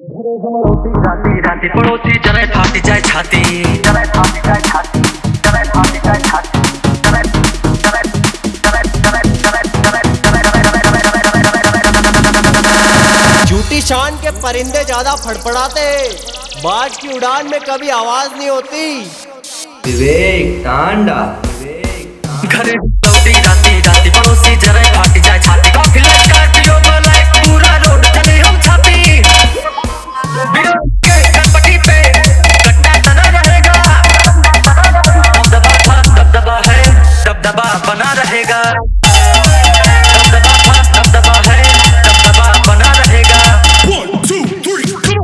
राती राती पड़ोसी जरे फाटी जाए छाती, झूठी शान के परिंदे ज्यादा फड़फड़ाते, बाज की उड़ान में कभी आवाज नहीं होती। विवेक तांडा घरे राती राती पड़ोसी जरे फाटी जाए छाती, कॉफी स्कॉर्पियो बुलाए पूरा रोड चले हम छाती, के गणपति पे कट्टा तना रहेगा, दबदबा है दबदबा बना रहेगा, दबदबा है दबदबा बना रहेगा। 1 2 3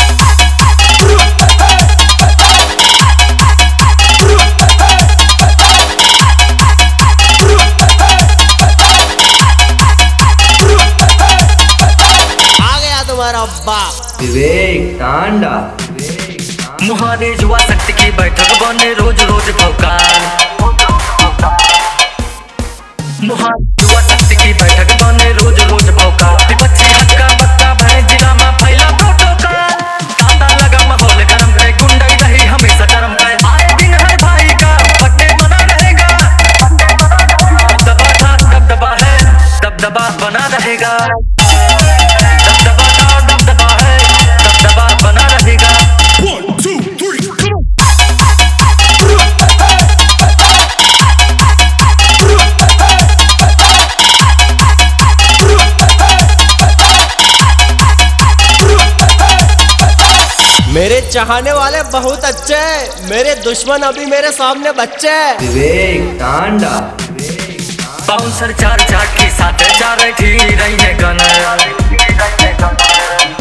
आ गया तुम्हारा बाप विवेक तांडा मुहाने जुआ शक्ति की बैठक बने रोज रोज भौकाल, मुहाने जुआ शक्ति की बैठक बने रोज रोज भौकाल, विपक्षी हक्का बक्का भरे जिला में फैला प्रोटोकॉल, तांडा लगा माहौल गरम पे गुंडाई रही हमेशा गरम पे, आए दिन है भाई का पट्टे बना रहेगा, दबदबा था दबदबा है दबदबा बना रहेगा, दबदबा था दबदबा है दबदबा बना रहेगा। 1 2 3 मेरे चाहने वाले बहुत अच्छे हैं, मेरे दुश्मन अभी मेरे सामने बच्चे हैं। विवेक तांडा बाउंसर चार चाट के साथ जा रही थी रही है गन,